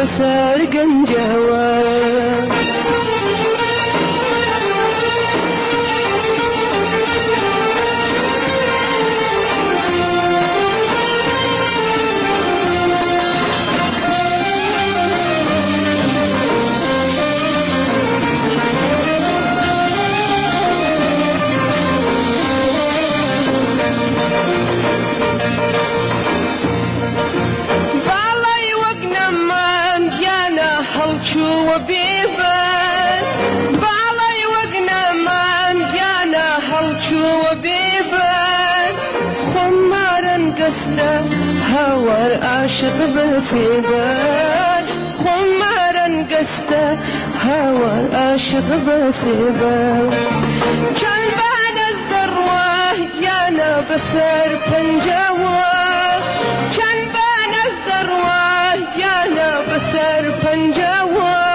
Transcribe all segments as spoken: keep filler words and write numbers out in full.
بسر گنجوا شو بيبان بالي وقنا من جانا هل شو بيبان خمارا قصدا هوار عاشق بسيبان خمارا قصدا هوار عاشق بسيبان كان بعد الذروة جانا بسر بنجوا كان بعد الذروة جانا بسر بنجوا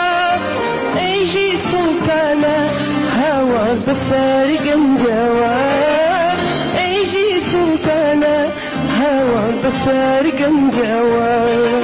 بسر جنجوا ايجي سلطانة هوا بسر جنجوا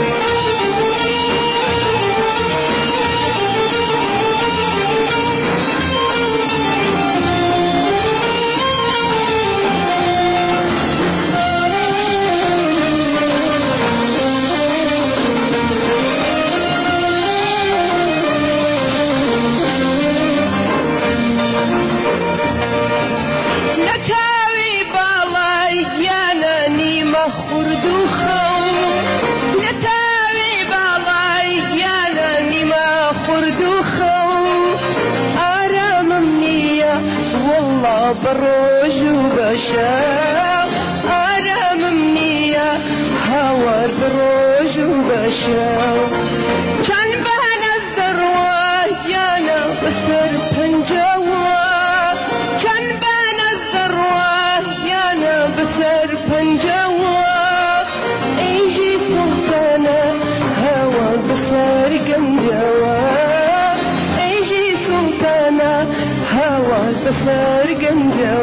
خرد وخو نتاوي بالاي ياناني ما خرد وخو آرام منية والله بروج وبشاو آرام منية هوار بروج وبشاو كان بهنا الذروة يانا بسر بنجوا كان بهنا الذروة يانا بسر بنجوا بسر جنجوا ايجي سلطانة هوا بسر جنجوا